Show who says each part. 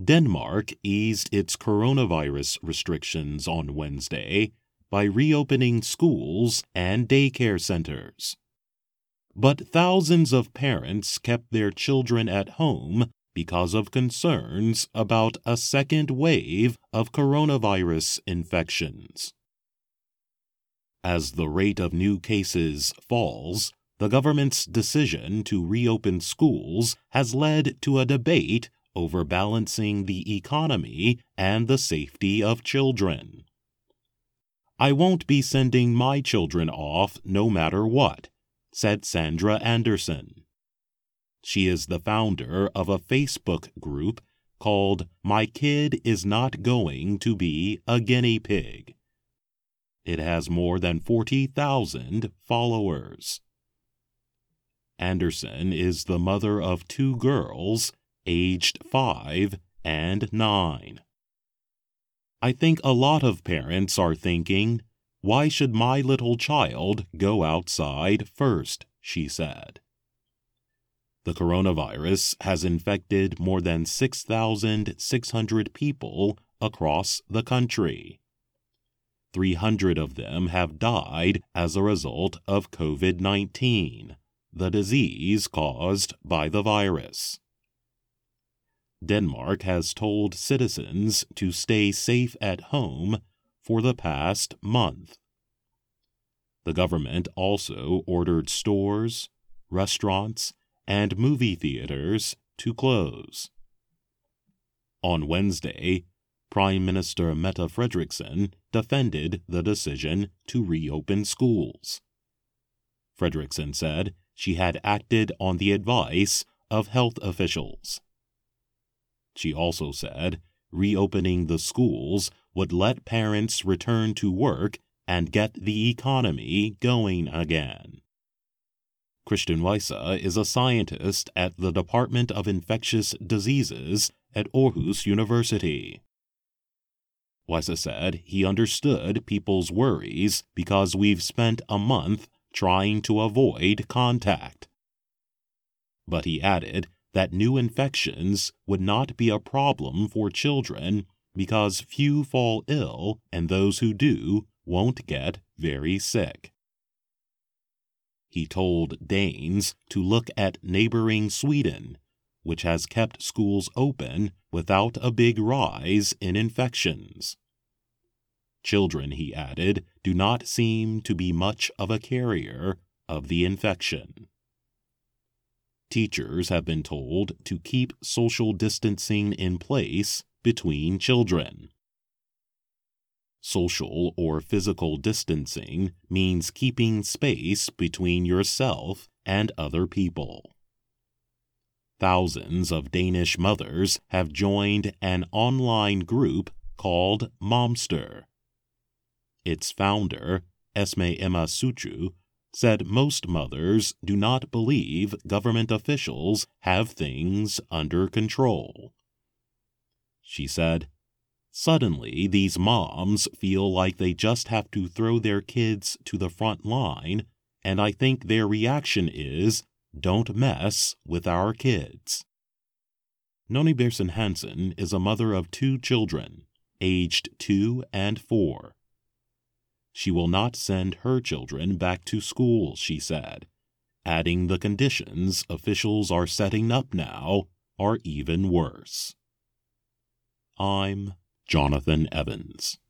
Speaker 1: Denmark eased its coronavirus restrictions on Wednesday by reopening schools and daycare centers. But thousands of parents kept their children at home because of concerns about a second wave of coronavirus infections. As the rate of new cases falls, the government's decision to reopen schools has led to a debate over balancing the economy and the safety of children. "I won't be sending my children off no matter what," said Sandra Anderson. She is the founder of a Facebook group called My Kid Is Not Going to Be a Guinea Pig. It has more than 40,000 followers. Anderson is the mother of 2 girls, aged 5 and 9. "I think a lot of parents are thinking, why should my little child go outside first?" she said. The coronavirus has infected more than 6,600 people across the country. 300 of them have died as a result of COVID-19, the disease caused by the virus. Denmark has told citizens to stay safe at home for the past month. The government also ordered stores, restaurants, and movie theaters to close. On Wednesday, Prime Minister Mette Frederiksen defended the decision to reopen schools. Frederiksen said she had acted on the advice of health officials. She also said reopening the schools would let parents return to work and get the economy going again. Christian Weisse is a scientist at the Department of Infectious Diseases at Aarhus University. Weisse said he understood people's worries because we've spent a month trying to avoid contact. But he added that new infections would not be a problem for children because few fall ill and those who do won't get very sick. He told Danes to look at neighboring Sweden, which has kept schools open without a big rise in infections. Children, he added, do not seem to be much of a carrier of the infection. Teachers have been told to keep social distancing in place between children. Social or physical distancing means keeping space between yourself and other people. Thousands of Danish mothers have joined an online group called Momster. Its founder, Esme Emma Sutru, said most mothers do not believe government officials have things under control. She said, "Suddenly these moms feel like they just have to throw their kids to the front line, and I think their reaction is, don't mess with our kids." Noni Bersen Hansen is a mother of 2 children, aged 2 and 4. She will not send her children back to school, she said, adding the conditions officials are setting up now are even worse. I'm Jonathan Evans.